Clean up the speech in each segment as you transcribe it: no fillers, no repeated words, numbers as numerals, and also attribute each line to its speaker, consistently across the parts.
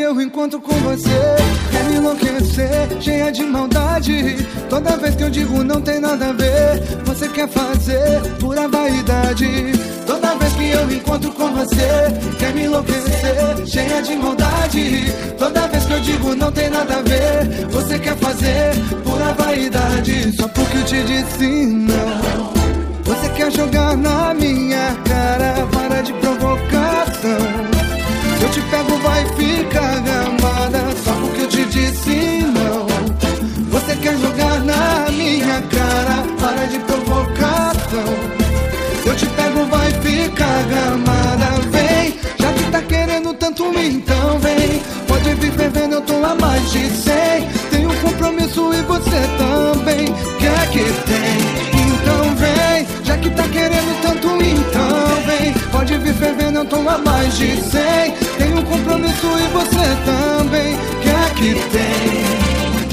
Speaker 1: eu encontro com você, quer me enlouquecer, cheia de maldade. Toda vez que eu digo não tem nada a ver, você quer fazer pura vaidade. Toda vez que eu encontro com você, quer me enlouquecer, cheia de maldade. Toda vez que eu digo não tem nada a ver, você quer fazer pura vaidade. Só porque eu te disse não, você quer jogar na minha cara, para de provocação. Se eu te pego vai ficar gamada, só porque eu te disse não. Você quer jogar na minha cara, para de provocação. Se eu te pego vai ficar gamada. Vem, já que tá querendo tanto, então vem. Pode vir fervendo, eu tô a mais de 100. Tenho um compromisso e você também. Quer que tem? Então vem, já que tá querendo tanto, então vem. Pode vir fervendo, eu tô a mais de 100. Tenho um compromisso e você também. Quer que tem?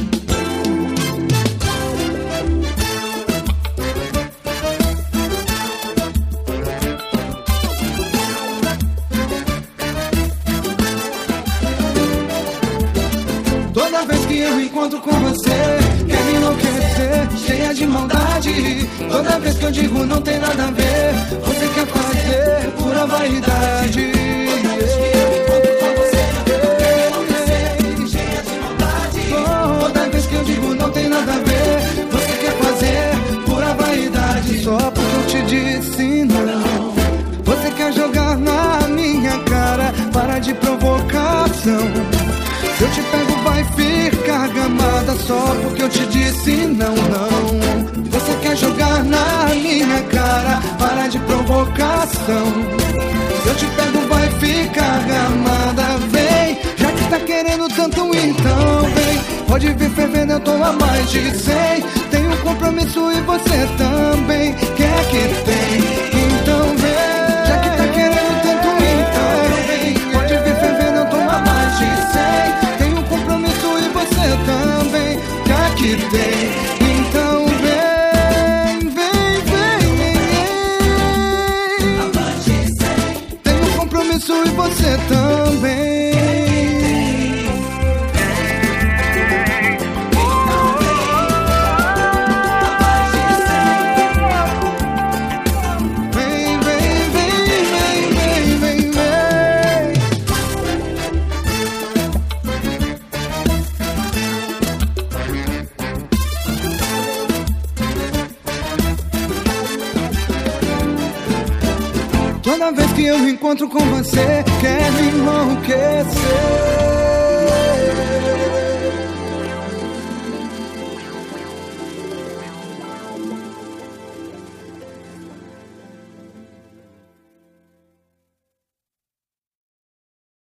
Speaker 1: Toda vez que eu encontro com você, quer me enlouquecer, cheia de maldade. Toda vez que eu digo não tem nada a ver, você quer fazer pura vaidade. Toda vez que eu encontro com você, quer me enlouquecer, cheia de maldade. Toda vez que eu digo não tem nada a ver, você quer fazer pura vaidade. Só porque eu te disse não, você quer jogar na minha cara, para de provocação. Se eu te pego vai ficar gamada, só porque eu te disse não, não. Você quer jogar na minha cara, para de provocação. Se eu te pego vai ficar gamada. Vem, já que tá querendo tanto, então vem. Pode vir fervendo, eu tô a mais de 100. Tenho um compromisso e você também. Quer que tem? Então vem, já que tá querendo tanto, então vem. Pode vir fervendo, eu tô a mais de 100. Também, quer que tem? Então vem, vem, vem, vem. Tenho um compromisso e você também. Vem, vem, vem, vem, vem, vem. Toda vez que eu encontro com você, quer me enlouquecer.